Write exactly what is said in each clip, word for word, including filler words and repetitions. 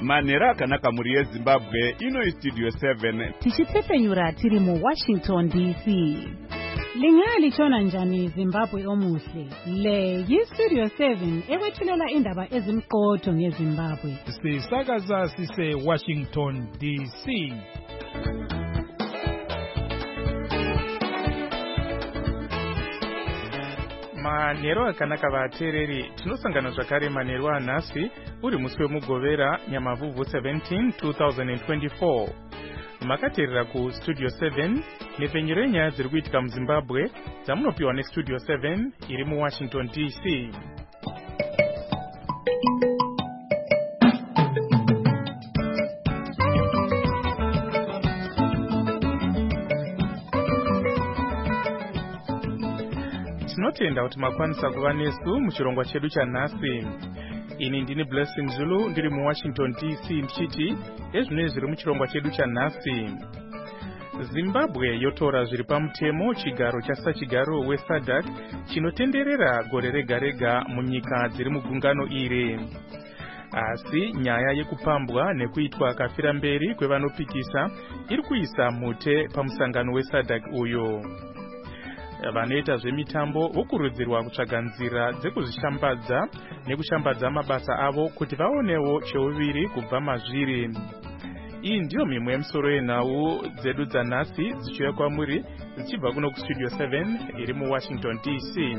Manhero akanaka muri yeZimbabwe, ino Studio seven. Tichitsepenyura tiri mu Washington D C. Lingali chona njani Zimbabwe omuhle. Le yi Studio seven ewethulela indaba ezimqotho ngeZimbabwe. Sisakaza sise Washington D C. Manhero akanaka vateereri, tinosangana zvakare manhero anhasi uri musi wemugovera Nyamavhuvhu seventeenth two thousand twenty-four. Makateerera ku Studio seven nepenyero yenyaya dziri kuitika muZimbabwe dzamunopiwa neStudio seven iri muWashington D C. Tinotenda kuti makwanisa kuva nesu muchirongwa chedu chanhasi. Ini ndini Blessing Zulu ndiri muWashington D C ndichiti ezvino zviri muchirongwa chedu chanhasi. Zimbabwe yotora zviri pamutemo chigaro chasachigaro weSADC chinotenderera gore rega rega munyika dziri mugungano iri. Asi nyaya yekupambwa nekuitwa kafira mberi kwevanopikisa iri kuisa mute pamusangano weSADC uyo. Vanoita zvemitambo vokurudzirwa kutsvaga nzira dzekuzvishambadza nekushambadza mabasa avo kuti vaonewo cheuviri kubva mazviri. Iyi ndiyo mimwe yemisoro yenhau dzedu dzanhasi dzichiuya kwamuri dzichibva kuno kuStudio seven iri muWashington D C.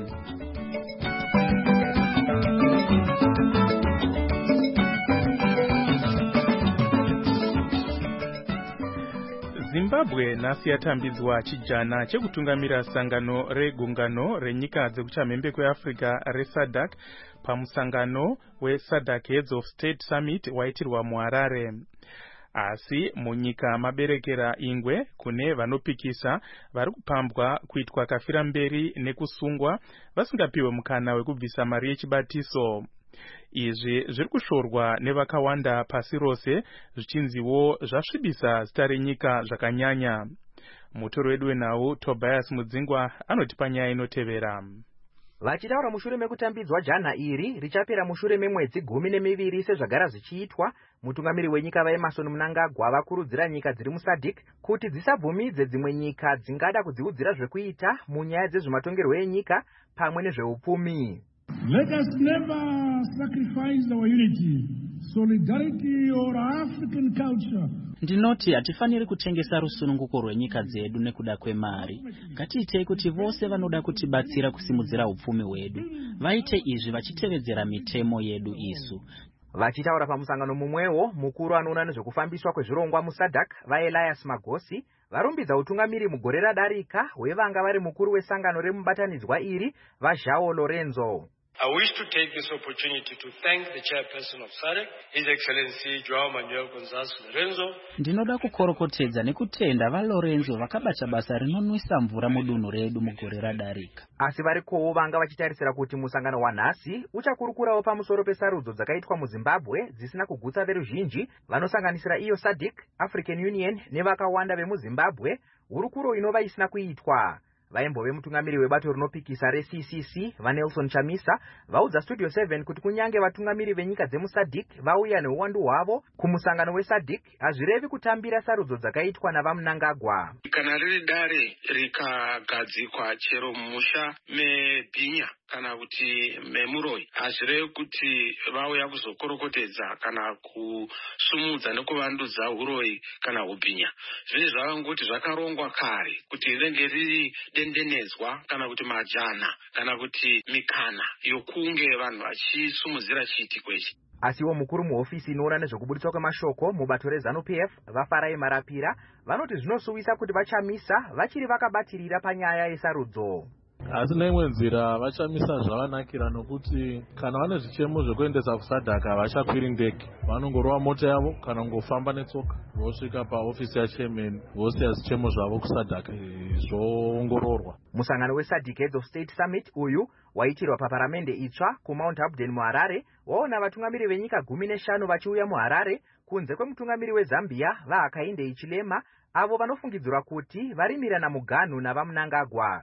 Zimbabwe nhasi yatambidzwa chijana chekutungamira sangano regungano renyika dzekuchamhembe kweAfrica reSADC pamusangano weSADC Heads of State Summit waitirwa muHarare. Asi munyika maberekera ingwe kune vanopikisa vari kupambwa kuitwa kafira mberi nekusungwa vasingapiwe mukana wekubvisa mari yechibatiso. Izvi zviri kushorwa nevakawanda pasi rose zvichinziwo zvasvibisa zita renyika zvakanyanya. Mutoro wedu wenhau Tobias Mudzingwa anotipa nyaya inotevera. Vachitaura mushure mekutambidzwa jana iri richapera mushure memwedzi gumi nemiviri sezvagara zvichiitwa, mutungamiri wenyika vaEmmerson Mnangagwa vakurudzira nyika dziri muSADC kuti dzisabvumidze dzimwe nyika dzingada kudziudzira zvekuita munyaya dzezvematongerwo enyika pamwe nezveupfumi. Let us never sacrifice our unity, solidarity or African culture. Ndinoti hatifaniri kutengesa rusununguko rwenyika dzedu nekuda kwemari. Ngatiitei kuti vose vanoda kutibatsira kusimudzira upfumi hwedu vaite izvi vachitevedzera mitemo yedu isu. Vachitaura pamusangano mumwewo, mukuru anoona nezvekufambiswa kwezvirongwa muSADC vaElias Magosi varumbidza utungamiri mugore radarika wevanga vari mukuru wesangano remubatanidzwa iri vaJao Lorenzo. I wish to take this opportunity to thank the chairperson of SADC, His Excellency Joao Manuel Gonzalez Lorenzo. Ndinoda kukorokotedza nekutenda vaLorenzo vakabata basa rinonwisa mvura mudunhu redu mugore radarika. Asi varikowo vanga vachitarisira kuti musangano wanhasi uchakurukurawo pamusoro pesarudzo dzakaitwa muZimbabwe dzisina kugutsa veruzhinji vanosanganisira iyo SADC, African Union nevakawanda vemuZimbabwe, hurukuro inova isina kuitwa. Vaimbove mutungamiri webato rinopikisa reC C C vaNelson Chamisa vaudza Studio seven kuti kunyange vatungamiri venyika dzemuSADC vauya neuwandu hwavo kumusangano weSADC hazvirevi kutambira sarudzo dzakaitwa navaMnangagwa. Kana riri dare rikagadzikwa chero mumusha meBhinya kana kuti memuroi hazvirevi kuti vauya kuzokorokotedza kana kusumudza nekuvandudza uroi kana ubhinya. Zvinhu zvavangoti zvakarongwa kare kuti ringe riri dendenedzwa kana kuti majana kana kuti mikana yokunge vanhu vachisumudzira chiitiko ichi. Asiwo mukuru muhofisi inoona nezvekubudiswa kwemashoko mubato reZANU-P F vaFarai Marapira vanoti zvinosuwisa kuti vaChamisa vachiri vakabatirira panyaya yesarudzo. Asi neimwe nzira vachamisa zvavanakira nokuti kana vane zvichemo zvekuendesa kuSADC havachakwiri ndege, vanongorova mota yavo kana kungofamba netsoka vosvika paofisi yaChairman vosiya zvichemo zvavo kuSADC zvoongororwa. Musangano weSADC Heads of State Summit uyu waitirwa paparamende itsva kuMount Upton muHarare waona vatungamiri venyika gumi neshanu vachiuya muHarare kunze kwemutungamiri weZambia vaHakainde Hichilema avo vanofungidzirwa kuti varimirana muganhu navaMnangagwa.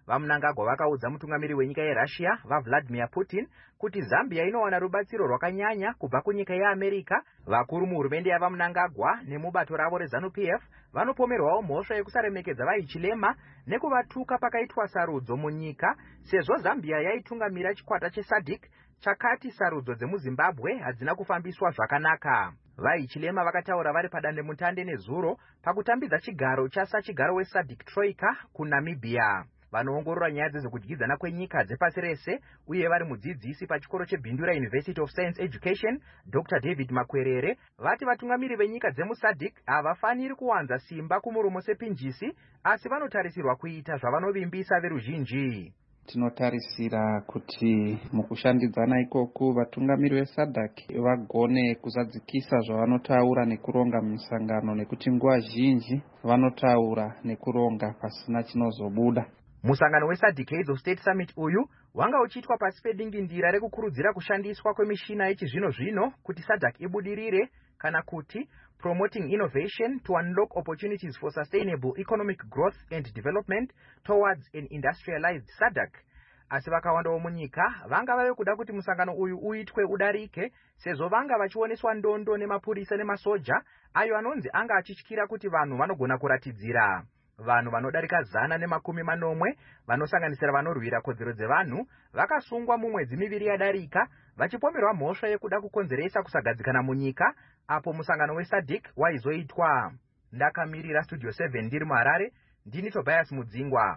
vaMnangagwa vakaudza mutungamiri wenyika yeRussia vaVladimir Putin kuti Zambia inowana rubatsiro rwakanyanya kubva kunyika yeAmerica. Vakuru muhurumende yavaMnangagwa nemubato ravo reZANU P F vanopomerwawo mhosva yekusaremekedza vaHichilema nekuvatuka pakaitwa sarudzo munyika, sezvo Zambia yaitungamira chikwata cheSADC chakati sarudzo dzemuZimbabwe hadzina kufambiswa zvakanaka. VaHichilema vakataura vari padandemutande nezuro pakutambidza chigaro chasachigaro weSADC Troika kuNamibia. Vanoongorora nyaya dzezvekudyidzana kwenyika dzepasi rese uye vari mudzidzisi pachikoro cheBindura University of Science Education Doctor David Makwerere vati vatungamiri venyika dzemuSADC havafaniri kuwanza simba kumuromo sepinjisi, asi vanotarisirwa kuita zvavanovimbisa veruzhinji. Tinotarisira kuti mukushandidzana ikoku vatungamiri veSADC vagone kuzadzikisa zvavanotaura nekuronga misangano, nekuti nguva zhinji vanotaura nekuronga pasina chinozobuda. Musangano weSADC Heads of State Summit uyu wanga uchiitwa pasi pedingindira rekukurudzira kushandiswa kwemishina yechizvino-zvino kuti SADC ibudirire, kana kuti Promoting Innovation to Unlock Opportunities for Sustainable Economic Growth and Development Towards an Industrialized SADC. Asi vakawandawo munyika vanga vave kuda kuti musangano uyu uitwe udarike, sezvo vanga vachioneswa ndondo nemapurisa nemasoja ayo anonzi anga achityira kuti vanhu vanogona kuratidzira. Vanhu vanodarika zana nemakumi manomwe vanosanganisira vanorwira kodzero dzevanhu vakasungwa mumwedzi miviri yadarika vachipomerwa mhosva yekuda kukonzeresa kusagadzikana munyika apo musangano weSADC waizoitwa. Ndakamirira Studio seven ndiri muHarare, ndini Tobias Mudzingwa.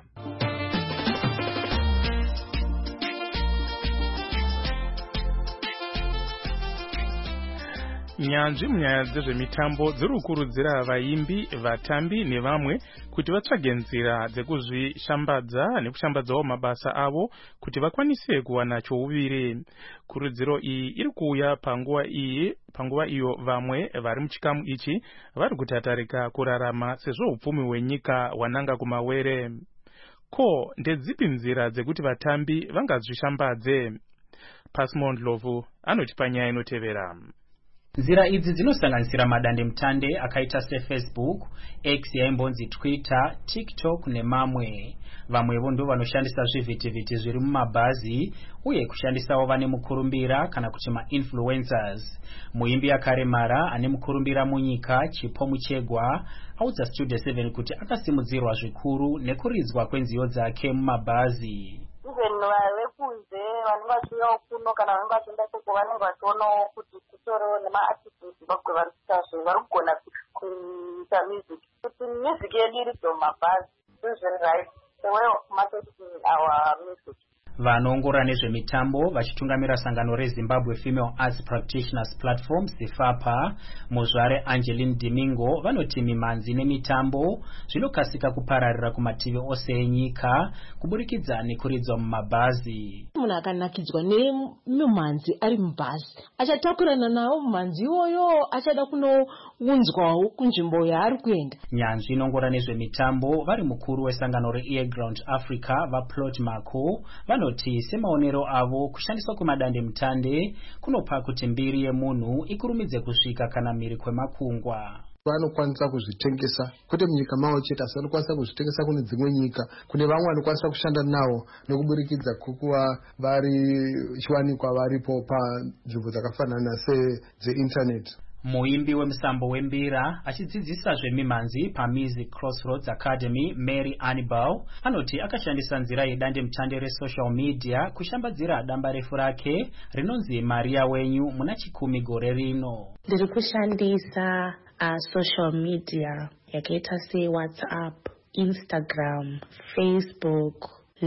Nyanzvi munyaya dzezvemitambo dziri kukurudzira vaimbi, vatambi nevamwe kuti vatsvage nzira dzekuzvishambadza nekushambadzawo mabasa avo kuti vakwanise kuwana chouviri. Kurudziro iyi iri kuuya panguva iyi panguva iyo vamwe vari muchikamu ichi vari kutatarika kurarama sezvo upfumi hwenyika hwananga kumawere. Ko, ndedzipi nzira dzekuti vatambi vangazvishambadze? Pasmond Lovu anotipa nyaya inotevera. Nzira idzi dzinosanganisira madandemutande akaita seFacebook, X yaimbonzi Twitter, TikTok nemamwe. Vamwevo ndo vanoshandisa zvivhitivhiti zviri mumabhazi uye kushandisawo vane mukurumbira kana kuti ma-influencers. Muimbi akaremara ane mukurumbira munyika Chipo Muchegwa audza Studio seven kuti akasimudzirwa zvikuru nekuridzwa kwenziyo dzake mumabhazi. Even vekunze vanenge vachiuyawo kuno kana vanenge vachienda koko vanenge vachionawo kuti kutoriwo nemaartists vakwe vari kuita vari kugona kuita music, kuti music yedu iridzo mumabhazi. This is very right, the way of marketing our music. Vanoongorora nezvemitambo vachitungamira sangano reZimbabwe Female Arts Practitioners Platform SIFAPA muzvare Angeline Domingo vanoti mimanzi nemitambo zvinokasika kupararira kumativi ose enyika kuburikidza nekuridzwa mumabhazi. Munhu akanakidzwa nemumanzi ari mubhazi achatakurana nawo mumanzi iwoyo achada kunounzwawo kunzvimbo yaari kuenda. Nyanzvi inongorora nezvemitambo vari mukuru wesangano reAirground Africa vaPlot Marco vanoti semaonero avo kushandiswa kwemadandemutande kunopa kuti mbiri yemunhu ikurumidze kusvika kana mhiri kwemakungwa. Vanokwanisa kuzvitengesa kwete munyika mavo chete, asi vanokwanisa kuzvitengesa kune dzimwe nyika, kune vamwe vanokwanisa kushanda nawo nekuburikidza kukuva vari chiwanikwa varipo panzvimbo dzakafanana sedzeInternet. Muimbi wemusambo wembira achidzidzisa zvemimanzi paMusic Crossroads Academy Mary Annibal anoti akashandisa nzira yedandemutande resocial media kushambadzira damba refu rake rinonzi Maria wenyu muna chikumi gore rino. Ndiri kushandisa uh, social media yakaita se WhatsApp, Instagram, Facebook,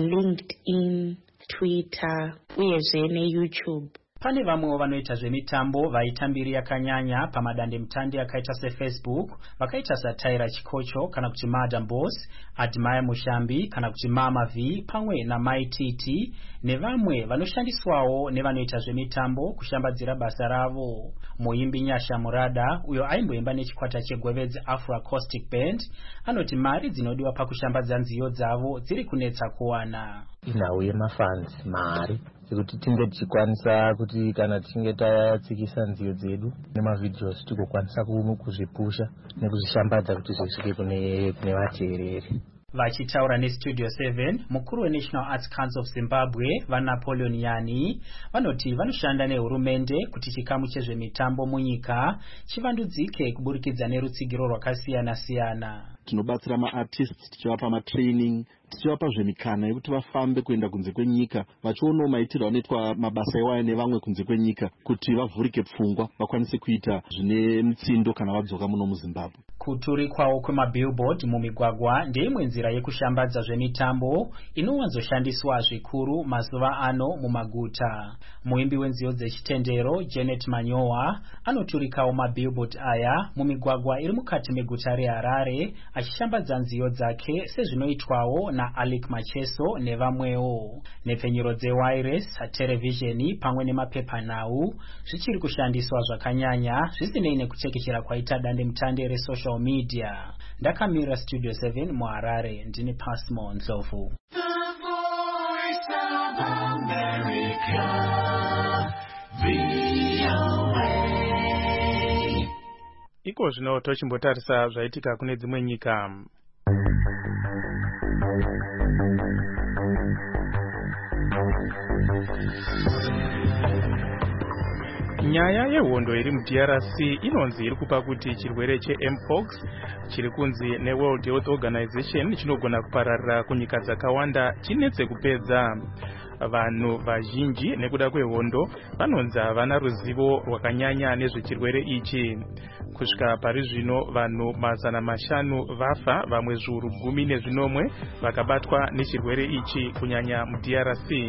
LinkedIn, Twitter uyezve neYouTube. Pane vamwewo vanoita zvemitambo vaita mbiri yakanyanya pamadandemutande akaita seFacebook vakaita saTaira Chikocho kana kuti Madam Boss, Admire Mushambi kana kuti Mama V pamwe naMai Titi nevamwe vanoshandiswawo nevanoita zvemitambo kushambadzira basa ravo. Muimbi Nyasha Murada uyo aimboimba nechikwata chegwevedzi Afro Acoustic Band anoti mari dzinodiwa pakushambadza nziyo dzavo dziri kunetsa kuwana. Inawo yemafans mari kuti tinge tichikwanisa kuti kana tinge tatsikisa nziyo dzedu nemavideos tikokwanisa kuzvipusha nekuzvishambadza kuti zvisvike kune kune vateereri. Vachitaura neStudio seven, mukuru weNational Arts Council of Zimbabwe, vaNapoleon Yani, vanoti vanoshanda nehurumende kuti chikamu chezvemitambo munyika chivandudzike kuburikidza nerutsigiro rwakasiyana-siyana. Tinobatsira ma-artists tichivapa ma-training, tichivapa zvemikana yekuti vafambe kuenda kunze kwenyika, vachionawo maitirwo anoitwa mabasa iwaya nevamwe kunze kwenyika kuti vavhurike pfungwa vakwanise kuita zvine mutsindo kana vadzoka muno muZimbabwe. Kuturikwawo kwemabillboard mumigwagwa ndeimwe nzira yekushambadza zvemitambo inowanzoshandiswa zvikuru mazuva ano mumaguta. Muimbi wenziyo dzechitendero Janet Manyowa anoturikawo mabillboard aya mumigwagwa iri mukati meguta reHarare achishambadza nziyo dzake sezvinoitwawo naAlick Macheso nevamwewo. Nepfenyuro dzewireless, televisheni pamwe nemapepanhau zvichiri kushandiswa zvakanyanya zvisinei nekutekeshera kwaita dandemutande resocial media. Ndakamira Studio seven muHarare, ndine Pasmo Ndlovu. Iko zvino tochimbotarisa zvaitika kune dzimwe nyika. Nyaya yehondo iri mu D R C inonzi iri kupa kuti chirwere che-mpox chiri kunzi neWorld Health Organization chinogona kupararira kunyika dzakawanda chinetse kupedza. Vanhu vazhinji nekuda kwehondo vanonzi havana ruzivo rwakanyanya nezvechirwere ichi. Kusvika pari zvino vanhu mazana mashanu vafa, vamwe zviuru gumi nezvinomwe vakabatwa nechirwere ichi kunyanya mu D R C.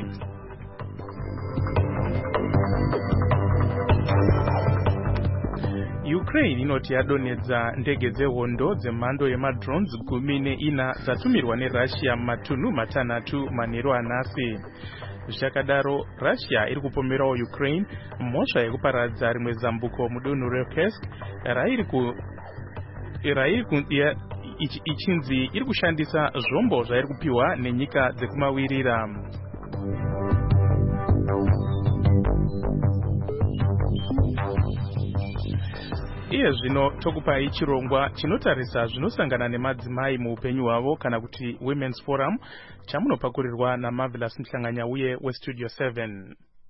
Ukraine inoti yadonedza ndege dzehondo dzemhando yemadrones gumi neina dzatumirwa neRussia mumatunhu matanhatu manheru anhasi. Zvichakadaro, Russia iri kupomerawo Ukraine mhosva yekuparadza rimwe zambuko mudunhu reKursk rairi ku rairi ku ichinzi iri kushandisa zvombo zvairi kupiwa nenyika dzekumawirira. Iye zvino tokupai chirongwa chinotarisa zvinosangana nemadzimai muupenyu hwavo kana kuti Women's Forum chamunopakurirwa naMarvelous Mhlanganya uye weStudio seven.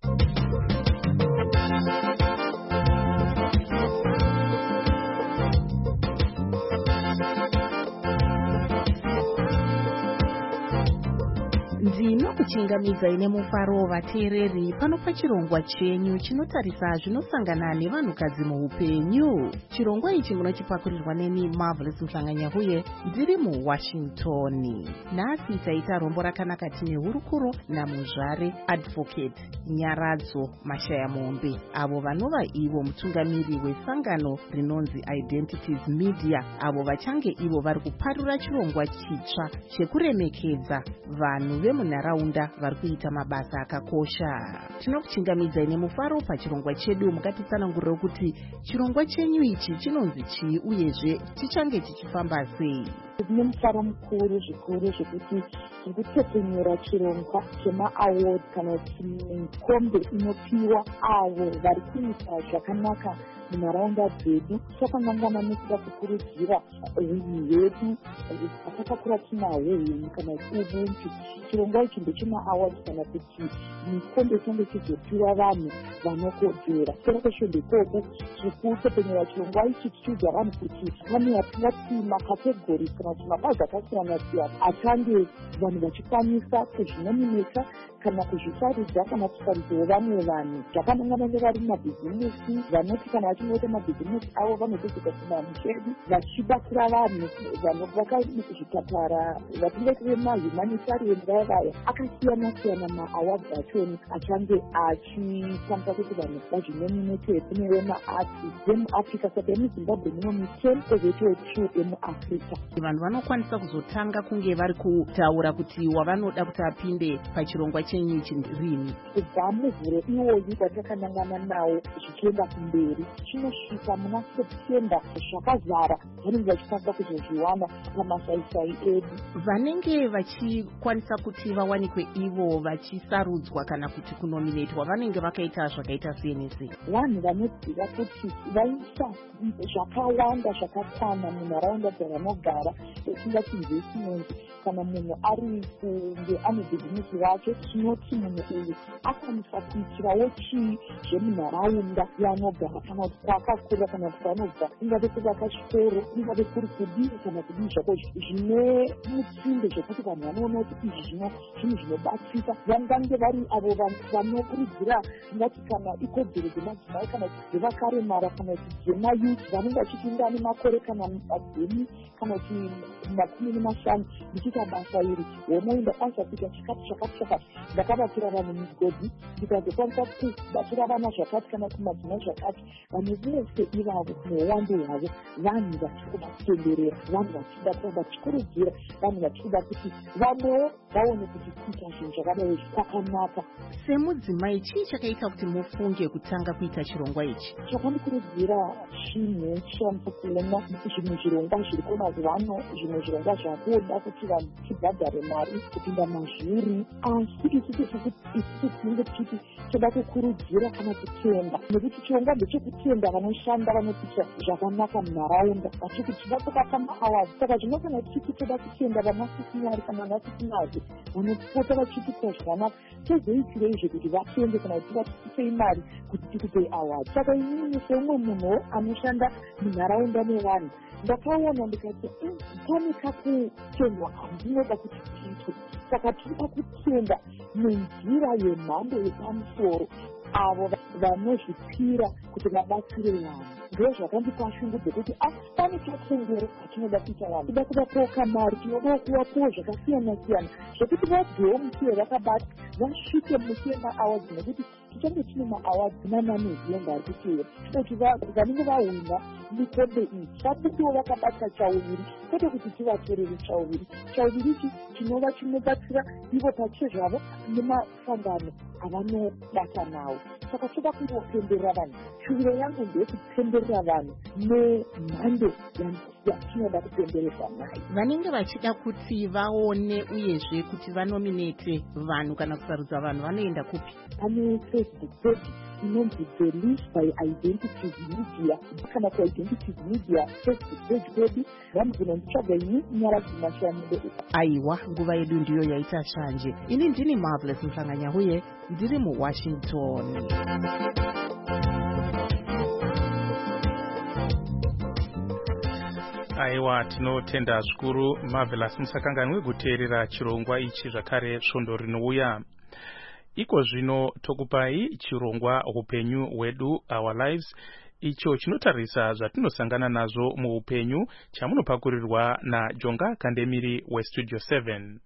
Ndino kuchingamiza ine mufaro vateereri pano pachirongwa chenyu chinotarisa zvinosangana nevanhukadzi muupenyu. Chirongwa ichi munochipakurirwa neni Marvelous Mhlanganya uye ndiri muWashington. Nhasi taita rombo rakanaka tine hurukuro namuzvare Advocate Nyaradzo Mashayamombe, avo vanova ivo mutungamiri wesangano rinonzi Identities Media, avo vachange ivo vari kuparura chirongwa chitsva chekuremekedza vanhu vemunharaunda vari kuita mabasa akakosha. Tinokuchingamidza ine mufaro pachirongwa chedu, mukatitsanangurira kuti chirongwa chenyu ichi chinonzi chii uyezve chichange chichifamba sei. Tine mufaro mukuru zvikuru zvekuti tiri kutepenyura chirongwa chema-award kana kuti mikombe inopiwa avo vari kuita zvakanaka munharaunda dzedu. Takangangana nekuda kukurudzira hunhu hwedu atakakura tinahwo hunhu kana ubuntu. Chirongwa ichi ndechema-award kana kuti mikombe chinenge chizopiwa vanhu vanokodzera. Soro kweshombe ikoko tiri kutepenyura chirongwa ichi tichiudza vanhu kuti vane yatingati makategori kana kuti mabazi akasiyana-siyana achange vanhu vachikwanisa kuzvinomineka kana kuzvisaridza kana kusaridzawo vamwe vanhu. Zvakanangana nevari mumabhizinesi vanoti kana vachingoita mabhizinesi avo vanotozeka kuvanhu chedu vachibatsira vanhu vakaita mukuzvipatara vatingati vemahumanitarian vaya vaya akasiyana-siyana. Ma-awards achoni achange achikwanisa kuti vanhu vazvinomineke kune vemaarti vemuafrica. Saka emuzimbabwe muno ten kozoitawo two emuafrica. Vanhu vanokwanisa kuzotanga kunge vari kutaura kuti wavanoda kuti apinde pachirongwa che chenyu ichi rini? Kubva muvhure iwoyu kwatakanangana nawo zvichienda kumberi chinosvika muna september zvakazara vanenge vachikwanisa kuzozviwana pamasaisai edu. Vanenge vachikwanisa kuti vawanikwe ivo vachisarudzwa kana kuti kunominatwa vanenge vakaita zvakaita senese. Vanhu vanoziva kuti vaisa zvakawanda zvakakwana munharaunda dzavanogara etingati investment. Kana munhu ari kunge ane bhizinesi rake tinoti munhu uyu akwanisa kuitirawo chii zvemunharaunda yaanogara kana kuti kwaakakura kana kuti kwaanobva ingave kuvaka chikoro ingave kuri kudii kana kudii zvako zvine mutsinde zvekuti vanhu vanoona kuti izvi zvino zvinhu zvinobatsisa vangange vari avo vanhu vanokurudzira tingati kana ikodzero dzemadzimai kana kuti dzevakaremara kana kuti dzemayuth vanenge vachipinda nemakore kana magumi kana kuti makumi nemashanu ndichita basa iri honai ndakwanisa kuita chakati chakati chakati ndakabatsira vanhu migodhi ndikazokwanisa kubatsira vana zvakati kana kumadzimai zvakati. Vanhu vose ivavo neuwando hwavo vanhu vachikuda kutenderera vanhu vachida kuramba vachikurudzira vanhu vachikuda kuti vamwewo vaone kuti kuita zvinhu zvakadai kwakanaka. Semudzimai chii chakaita kuti mufunge kutanga kuita chirongwa ichi? Chakandikurudzira chinhu chishambisa kuona zvimwe zvirongwa zviriko mazuva ano zvimwe zvirongwa zvakuda kuti vanhu tibhadhare mari kupinda mazviri asi isusu isusu tinenge tichiti toda kukurudzira kana kutenda nekuti chirongwa ndechekutenda vanoshanda vanoticha zvakanaka munharaunda vachiti tida kuvaka maawards saka zvinofana tichiti toda kutenda vanasisinari kana vanasisinazve vanopota vachitita zvakanaka tozoitireizve kuti vatende kana kuti vatipei mari kuti tikupei awards. Saka inini seumwe munhu anoshanda munharaunda nevanhu ndakaona ndikati pane kakutendwa handinoda kuti tiitwe saka tinoda kutenda nenzira yemhando yepamusoro avo vanozvipira kuti vabatsire vanhu. Ndo zvakandipa shungu dzekuti pane chakengero katinoda kuita vanhu toda kuda kuoka mari tinoda kuvapuwa zvakasiyana siyana zvekuti vabvewo musiwo vakabata vasvike musiye maawards nekuti tichange tine maawards nananovemba ari kuteera toti vanenge vahwina mikombe iyi vabudiwo vakabata chauviri kwete kuti tivatorere chauviri. Chauviri ichi chinova chinobatsira ivo pache zvavo nemasangano avanobata nawo. Saka toda kungotenderera vanhu. Shuviro yangu ndeyekutenderera vanhu nemhando yatinoda kutenderesa nayo. Vanenge vachida kuti vaone uyezve kuti vanominate vanhu kana kusarudza vanhu vanoenda kupi? Pane Facebook page inonzi The Leaf by Identities Media kana ku Identities Media Facebook page pedu vanhu kunonditsvaga ini Nyaradzimashanyide. Aiwa, nguva yedu ndiyo yaita chanje. Ini ndini Marvelous Mhlanganyahuye ndiri muWashington. Aiwa, tinotenda zvikuru Marvelous musakanganwe kuteerera chirongwa ichi zvakare svondo rinouya. Iko zvino tokupai chirongwa upenyu hwedu Our Lives icho chinotarisa zvatinosangana nazvo muupenyu chamunopakurirwa naJonga Kandemiri weStudio seven.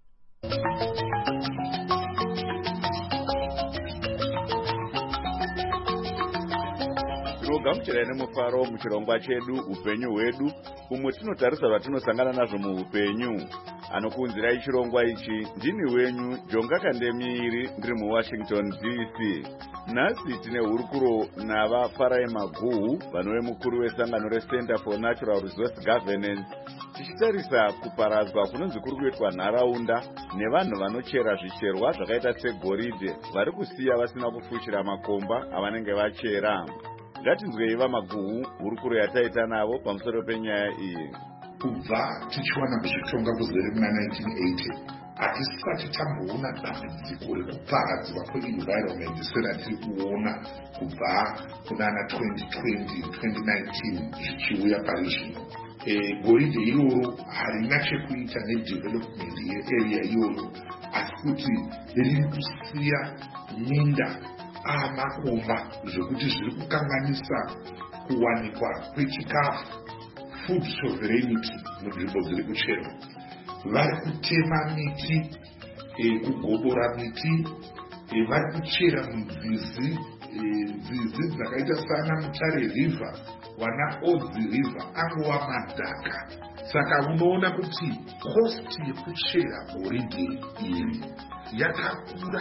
Gamuchirai nemufaro muchirongwa chedu upenyu hwedu umwe tinotarisa zvatinosangana nazvo muupenyu. Anokuunzirai chirongwa ichi ndini wenyu Jonga Kandemiri ndiri muWashington D C. Nhasi tine hurukuro navaFarai Maguhu vanove mukuru wesangano reCenter for Natural Resource Governance tichitarisa kuparadzwa kunonzi kuri kuitwa nharaunda nevanhu vanochera zvicherwa zvakaita segoridhe vari kusiya vasina kufushira makomba avanenge vachera. Ngatinzwei vaMaguhu hurukuro yataita navo pamusoro penyaya iyi. Kubva tichiwana kuzvitonga kuzere muna nineteen eighty hatisati tamboona dambudziko rekuparadzwa kweenvironment seratiri kuona kubva kunana twenty twenty twenty nineteen zvichiuya pari zvino. Goridhe iroro harina chekuita nedevelopment yearea iyoyo asi kuti riri kusiya minda amakomba zvekuti zviri kukanganisa kuwanikwa kwechikafu food sovereignty munzvimbo dziri kucherwa. Vari kutema miti, kugobora miti, vari kuchera nzizi, nzizi dzakaita sana Mutare River, wana Odzi River angova madhaka. Saka unoona kuti cost yekuchera goridhe iri yakakura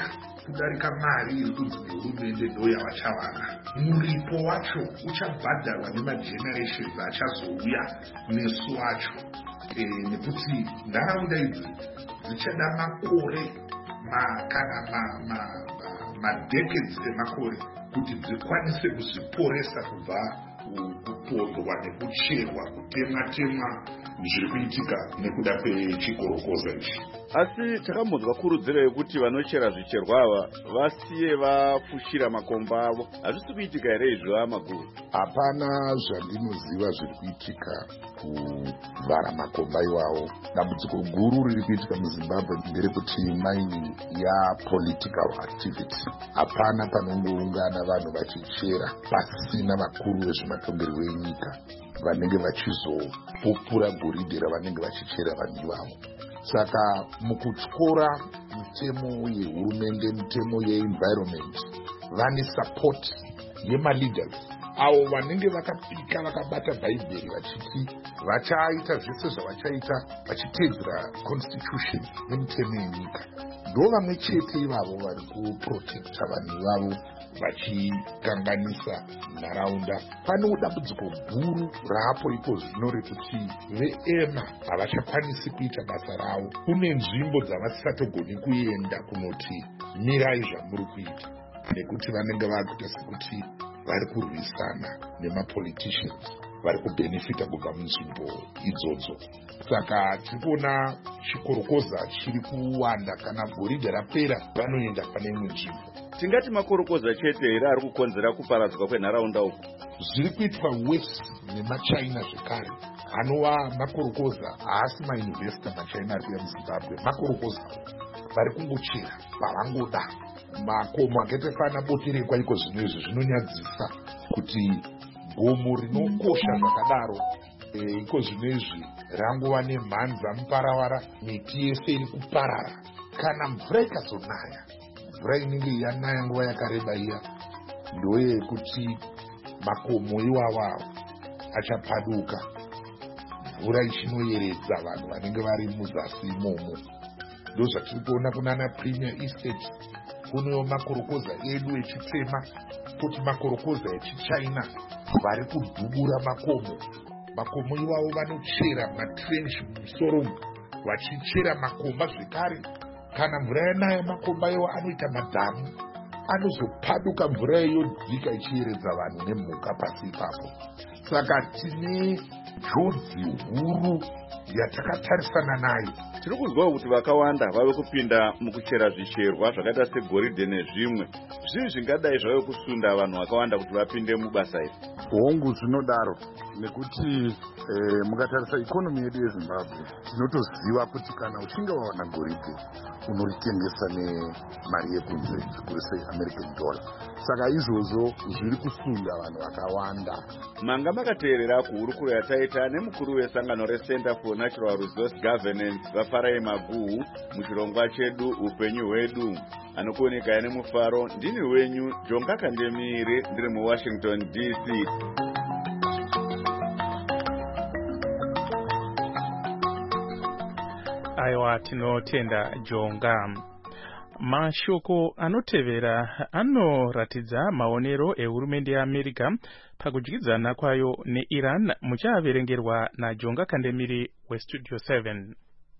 kudarika mari iri kunzi nehurumende ndo yavachawana. Muripo wacho uchabhadharwa nemagenerations achazouya nesu wacho, e, nekuti nharaunda idzi dzichada makore ma, kana madecades ma, ma emakore kuti dzikwanise kuzviporesa kubva kupondwa nekucherwa kutemwa temwa zviri kuitika nekuda kwechikorokoza ichi. Asi takambonzwa kurudziro yekuti vanochera zvicherwa ava vasiye vafushira makomba avo. Hazvisi kuitika here izvo amaguru? Hapana zvandinoziva zviri kuitika kuvhara makomba iwawo. Dambudziko guru riri kuitika muZimbabwe nderekuti mining yapolitical activity. Hapana panongoungana vanhu vachichera pasina vakuru vezvematongerwo enyika vanenge vachizopupura goridhe ravanenge vachichera vanhu ivavo. Saka mukutyora mitemo yehurumende, mitemo yeenvironment, vane support yemaleaders avo vanenge vakapika vakabata bhaibheri vachiti vachaita zvese zvavachaita vachiteedzera constitution nemitemo yenyika. Ndo vamwe chete ivavo vari kuprotecta vanhu ivavo vachikanganisa nharaunda. Pane dambudziko guru raapo ipo zvino rekuti veema havachakwanisi kuita basa ravo. Kune nzvimbo dzavasisatogoni kuenda kunoti mirai zvamuri kuita, nekuti vanenge vakuita sekuti vari kurwisana nemapoliticians vari kubenefita kubva munzvimbo idzodzo. Saka tirikuona chikorokoza chiri kuwanda. Kana goridhe rapera vanoenda pane imwe nzvimbo. Tingati makorokoza chete here ari kukonzera kuparadzwa kwenharaunda uku? Zviri kuitwa West nemachina zvekare. Anova makorokoza haasi mainvesta machina ari kuya muZimbabwe. Makorokoza vari kungochera pavangoda. Makomo akaita fana boterekwa iko zvino izvi zvinonyadzisa kuti gomo rinokosha zvakadaro e, iko zvino izvi rangova nemhanza muparavara, miti yese iri kuparara. Kana mvura ikazonaya, mvura inenge yanaya nguva yakareba iya, ndoye kuti makomo iwawa achapaduka, mvura ichinoyeredza vanhu vanenge vari muzasi imomo. Ndo zvatiri kuona kunana Premier Estate. Kunewo makorokoza edu echitema, kuti makorokoza echichina vari kudhubura makomo. Makomo iwavo vanochera matrench mumusoro vachichera makomba zvekare. Kana mvura yanaya makomba iwo anoita madhamu, anozopaduka mvura yodzika ichiyeredza vanhu nemhuka pasi ipapo. Saka tine njodzi huru yatakatarisana nayo. Tiri kuzwa kuti vakawanda vave kupinda mukuchera zvicherwa zvakaita segoridhe nezvimwe. Zvii zvingadai zvave kusunda vanhu vakawanda kuti vapinde mubasa iri? Hongu zvinodaro, nekuti eh, mukatarisa ikonomi yedu yeZimbabwe tinotoziva kuti kana uchinge wawana goridhe unoritengesa nemari yekunze, zvikuru sei American dollar. Saka izvozvo zviri kusunda vanhu vakawanda. Manga makateerera kuhurukuro yataita nemukuru wesangano reCenter for Natural Resource Governance vaFarai Maguhu muchirongwa chedu upenyu hwedu. Anokuoneka nemufaro ndini wenyu Jonga Kandemire ndiri muWashington D C. Aiwa, tinotenda Jonga. Mashoko anotevera anoratidza maonero ehurumende yeAmerica pakudyidzana kwayo neIran, muchaverengerwa naJonga Kandemire weStudio seven.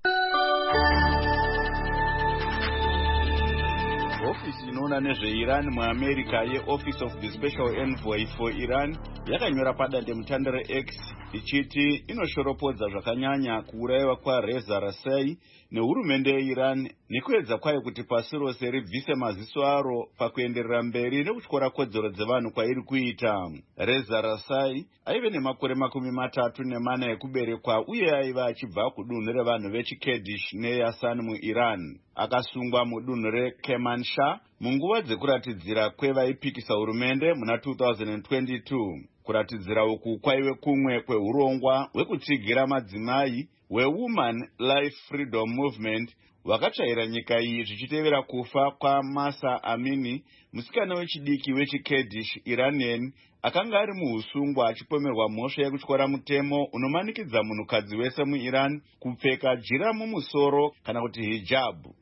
Ofisi inoona nezveIran muAmerica yeOffice of the Special Envoy for Iran yakanyora padandemutande reX ichiti inoshoropodza zvakanyanya kuurayiwa kwaReza Rasai nehurumende yeIran nekuedza kwayo kuti pasi rose ribvise maziso aro pakuenderera mberi nekutyora kodzero dzevanhu kwairi kuita. Reza Rasai aive nemakore makumi matatu nemana ekuberekwa uye aiva achibva kudunhu revanhu vechiKurdish neYasan muIran. Akasungwa mudunhu reKermanshah munguva dzekuratidzira kwevaipikisa hurumende muna two thousand twenty-two. Kuratidzira uku kwaive kumwe kweurongwa hwekutsigira madzimai hweWoman Life Freedom Movement hwakatsvaira nyika iyi zvichitevera kufa kwaMahsa Amini, musikana wechidiki wechiKurdish Iranian akanga ari muusungwa achipomerwa mhosva yekutyora mutemo unomanikidza munhukadzi wese muIran kupfeka jira mumusoro kana kuti hijab.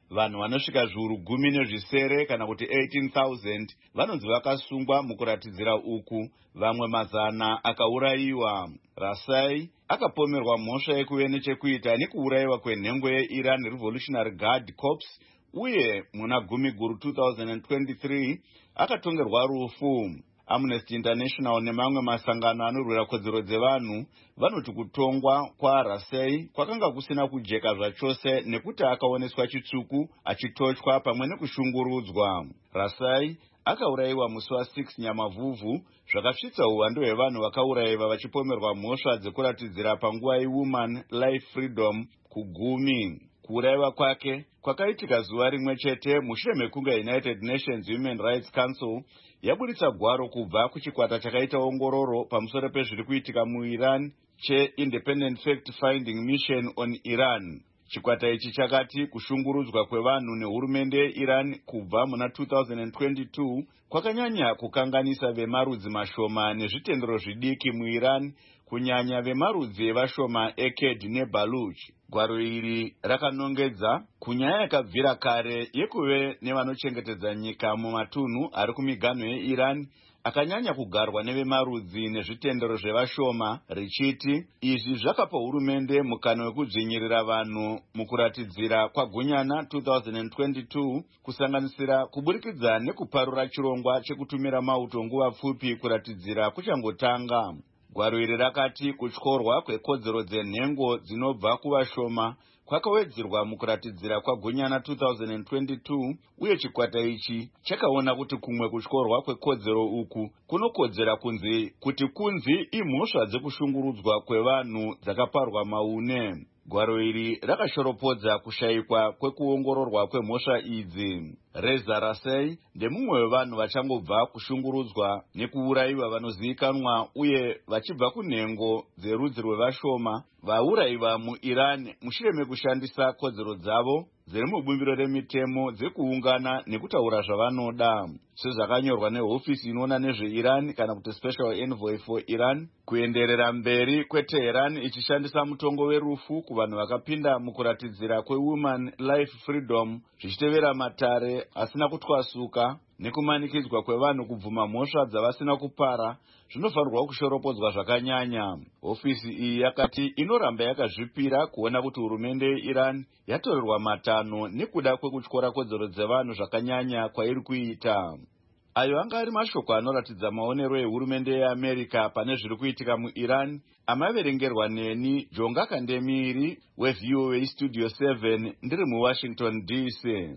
vanhu vanosvika zviuru gumi nezvisere kana kuti eighteen thousand vanonzi vakasungwa mukuratidzira uku, vamwe mazana akaurayiwa. Rasai akapomerwa mhosva yekuve nechekuita nekuurayiwa kwenhengo yeIran Revolutionary Guard Corps uye muna gumi guru two thousand twenty-three akatongerwa rufu. Amnesty International nemamwe masangano anorwira kodzero dzevanhu vanoti kutongwa kwaRasai kwakanga kusina kujeka zvachose nekuti akaoneswa chitsvuku achitochwa pamwe nekushungurudzwa. Rasai akaurayiwa musi wa six Nyamavhuvhu, zvakasvitsa uwandu hwevanhu vakaurayiwa vachipomerwa mhosva dzekuratidzira panguva yeWoman Life Freedom kugumi. Kuurayiwa kwake kwakaitika zuva rimwe chete mushure mekunge United Nations Human Rights Council yaburitsa gwaro kubva kuchikwata chakaita ongororo pamusoro pezviri kuitika muIran che-Independent Fact-Finding Mission on Iran. Chikwata ichi chakati kushungurudzwa kwevanhu nehurumende yeIran kubva muna two thousand twenty-two kwakanyanya kukanganisa vemarudzi mashoma nezvitendero zvidiki muIran, kunyanya vemarudzi evashoma eKurd neBaluch. Gwaro iri rakanongedza kunyaya yakabvira kare yekuve nevanochengetedza nyika mumatunhu ari kumiganho yeIran akanyanya kugarwa nevemarudzi nezvitendero zvevashoma, richiti izvi zvakapa hurumende mukana wekudzvinyirira vanhu mukuratidzira kwagunyana two thousand twenty-two, kusanganisira kuburikidza nekuparura chirongwa chekutumira mauto nguva pfupi kuratidzira kuchangotanga. Gwaro iri rakati kutyorwa kwekodzero dzenhengo dzinobva kuvashoma kwakawedzerwa mukuratidzira kwagunyana two thousand twenty-two, uye chikwata ichi chakaona kuti kumwe kutyorwa kwekodzero uku kunokodzera kunzi kuti kunzi imhosva dzekushungurudzwa kwevanhu dzakaparwa maune. Gwaro iri rakashoropodza kushayikwa kwekuongororwa kwemhosva idzi. Reza Rasai ndemumwe wevanhu vachangobva kushungurudzwa nekuurayiwa vanozivikanwa uye vachibva kunhengo dzerudzi rwevashoma vaurayiwa muIran mushure mekushandisa kodzero dzavo dziri mubumbiro remitemo dzekuungana nekutaura zvavanoda. Sezvakanyorwa nehofisi inoona nezveIran kana kuti Special Envoy for Iran, kuenderera mberi kweTehran ichishandisa mutongo werufu kuvanhu vakapinda mukuratidzira kweWoman Life Freedom zvichitevera matare asina kutwasuka nekumanikidzwa kwevanhu kubvuma mhosva dzavasina kupara zvinofanirwa kushoropodzwa zvakanyanya. Hofisi iyi yakati inoramba yakazvipira kuona kuti hurumende yeIran yatorerwa matanho nekuda kwekutyora kodzero dzevanhu zvakanyanya kwairi kuita. Ayo anga ari mashoko anoratidza maonero ehurumende yeAmerica pane zviri kuitika muIran, amaverengerwa neni Jonga Kandemiri weV O A Studio seven ndiri muWashington D C.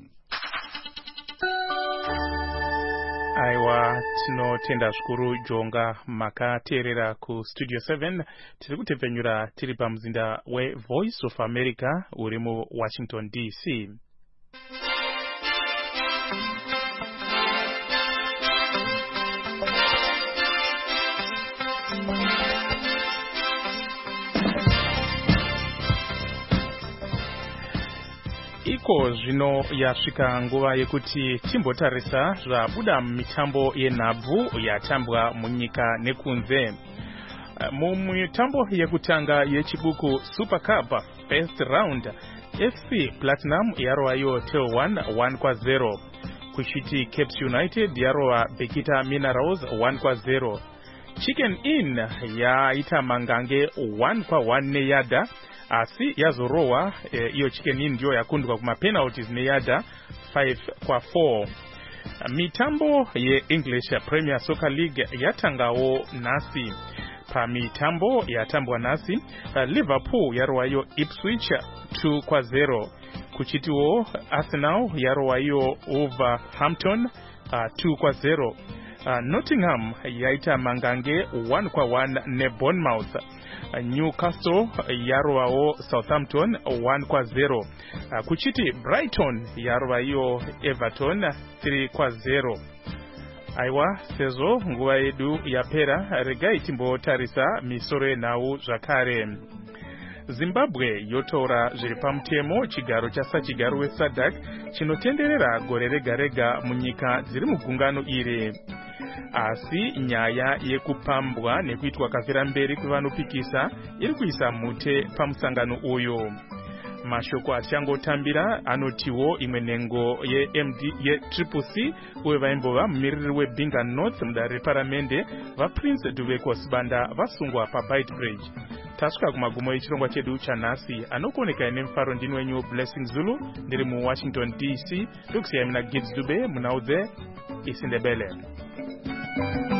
Aiwa, tinotenda zvikuru Jonga makateerera ku Studio seven. Tiri kutepfenyura tiri pamuzinda weVoice of America uri muWashington D C. Iko zvino yasvika nguva yekuti timbotarisa zvabuda mitambo yenhabvu yatambwa munyika nekunze. Mumitambo yekutanga yechibuku Super Cup First Round, F C Platinum yarova yo Tel one one kwa zero. Kushiti Caps United yarova Bekita Minerals one kwa zero. Chicken Inn yaita Mangange one kwa one neyada. Asi yazorowa e, iyo Chicken Inn ndio yakundwa kuma penalties neyada five kwa four. Mitambo ye English Premier Soccer League yatangawo nasi. Pa mitambo yatambwa nasi, uh, Liverpool yarova yo Ipswich two kwa zero. Kuchitiwo Arsenal yarova yo Wolverhampton uh, two kwa zero. Uh, Nottingham yaita Mangange one kwa one ne Bournemouth. Newcastle yarova yo Southampton one kwa zero. Uh, kuchiti Brighton yarova yo Everton three kwa zero. Aiwa, sezo nguva yedu yapera, regai timbotarisa misoro nau zvakare. Zimbabwe yotora zviri pamutemo chigaro chasa chigaro weSADC chinotenderera gore rega rega munyika dziri mugungano iri. Asi nyaya yekupambwa nekuitwa kafira mberi kwevanopikisa iri kuisa mute pamusangano uyo. mashoko achangotambira anotiwo imwe nhengo ye-M D ye-Triple C uye vaimbova mumiriri weBinga North mudare reparamende vaPrince Duveko Sibanda vasungwa paBeitbridge. Tasvika kumagumo echirongwa chedu chanhasi anokuoneka nemufaro ndini wenyu Blessing Zulu ndiri muWashington D C ndokusiyai muna Gibbs Dube munaudze isindebele.